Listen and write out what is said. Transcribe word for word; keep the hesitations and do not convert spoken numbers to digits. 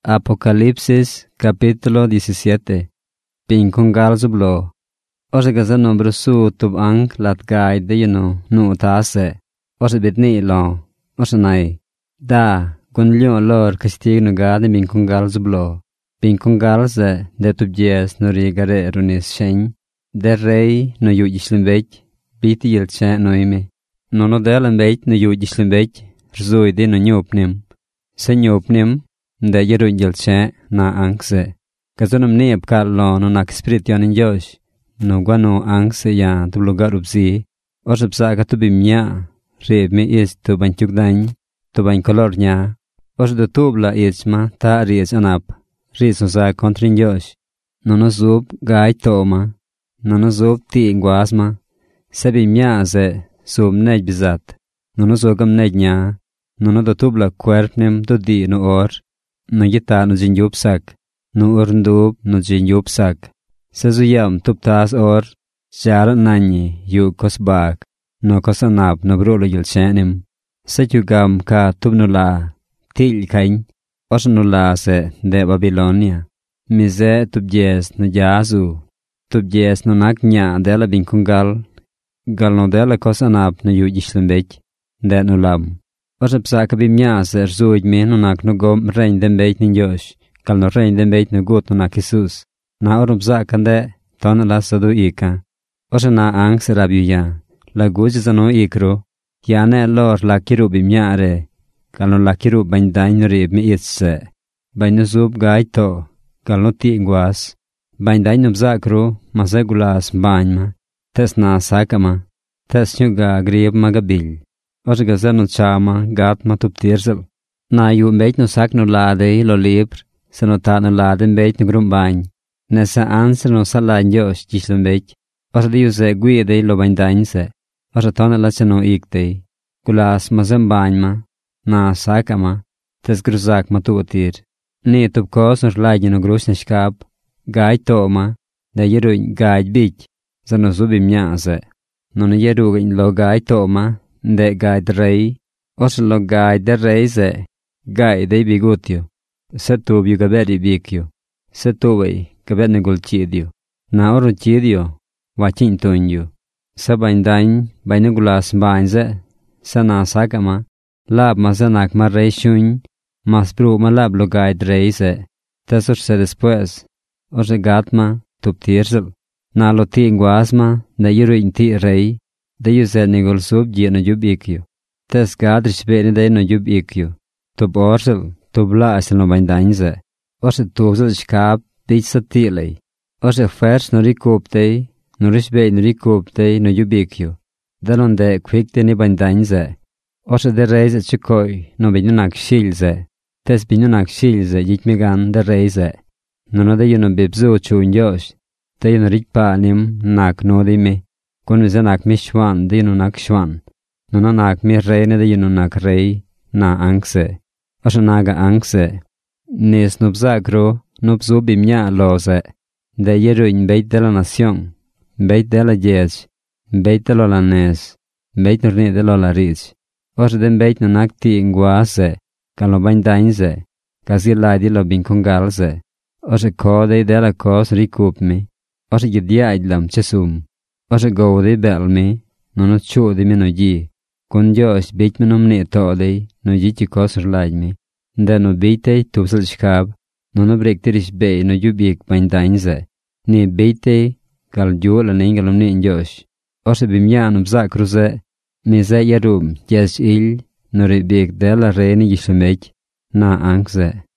Apocalipsis capítulo diecisiete. Pinkungal zublo. Ose gaza nombro su tub ang lat gai de yano nu taase. Ose bitni lo. Ose nai. Da, gun lyo lor kastig no gade pinkungal zublo. Pinkungal ze de tub jes no rigare runis shen. De rei no yu jislimbech. Biti yil chen no ime. No no delembech no yu jislimbech. Rzui de no nyopnim. Se nyopnim. De yeru yilche na angse. Kazunum niep kallo no nak spirition in Josh. No guano angse ya tu lugar upsi. Orsapsa ka tu bimya. Rib mi is tu banchuk dañ. Tu bañ color nya. Ors do tubla isma ta ries anap. Ries osa kontrin Josh. No no zub gai toma. No no zub ti inguasma. Sebi mya ze sub nej bizat. No no zogam nej nya. No no do tubla kwerpnim do di no or. No yita no jin yupsak, no urndub no jin yupsak. Sezuyam tuptas or, jar nani yu kosbak, no kosanap no brolo yulchenim. Sejugam ka tubnula, til kain, osnula se de Babilonia. Mize tubjes no jazu, tubjes no naknya dela binkungal, gal no dela kosanap no yu jislimbech, de no lam. Orsapsa ka bimya ser zuid me no nak no gom rein den beit nin Josh, kal no rein den beit no gut no nak Jesus. Na orsapsa kande ton la sadu ika. Orsa na ang serabiu ya, la guj zano ikro, ya ne lor la kiru bimya re, kal no la kiru bain dain no rib mi itse. Bain no zub gai to, kal no ti ingwas, bain dain no bzakro, mazegulas bain ma, tes na sakama, tes nyuga grib magabil. Ose gaza no chama gat ma tup tirzel. Na yu mbeit no sak no lade lo libr, se no ta no lade mbeit no grumbain. Nesa anse no salain Josh jislo mbeit. Ose di use guide lo bain dain se. Ose tona la se no ikte. Kulas ma zembain ma. Na saka ma. Tes gruzak ma tu otir. Ni tup kos no shlaigi no grus ne shkab. Gai to ma. Da yeruin gai bich. Za no zubi mnya se. No no yeruin lo gai to ma. De gai de rei, os lo gai de rei ze, gai de bigutio, se tubiu gaberi bicchio, se tuvei gaberne gulcidio, na oro cidio, wacin tunju, se bain dain, bainugulas bain ze, se na sakama, lab ma zenak ma rei shun, mas bru ma lab lo gai de rei ze, tesor se después, ose gatma, tup tirzel, na lo ti inguasma, de yuru inti rei, de yuse nigol sub je no jubikyo. Tes gadrish bene de no jubikyo. Tub orsel, tub la asel no bandainze. Orse tubzel shkab, dich satilei. Orse fers no rikuptei, no rishbei no rikuptei no jubikyo. Dalon de kwikte ni bandainze. Orse de reize chikoi, no binunak shilze. Tes binunak shilze, jitmegan de reize. Nono de yuno bibzu chun yosh. De yuno rikpa nim nak no di me. Kun vize nak mi shwan, de yunu nak shwan. Nuna nak mi reine de yunu nak rei, na angse. Osha naga angse. Nis nubzagro, nubzu bimya loze. De yeru in beit de la nación. Beit de la jes. Beit de lo la nes. Beit nurni de lo la rich. Osha den beit no nak ti inguase. Kan lo bain dainze. Kasi lai di lo binkungalze. Osha kode de la kos rikup mi. Osha gidia idlam chesum. Ose gode belmi, nono chode mi no ji. Kun Josh beit mi nomne tode, no ji chi kosr lajdmi. Da no beitei tupsel shkab, nono brekterish bei no jubik bain dainze. Ni beitei kal jula nengalom ne Josh. Ose bimya no bza kruze, mi ze yarum jes il, no rebik dela reini jishlemek, na angze.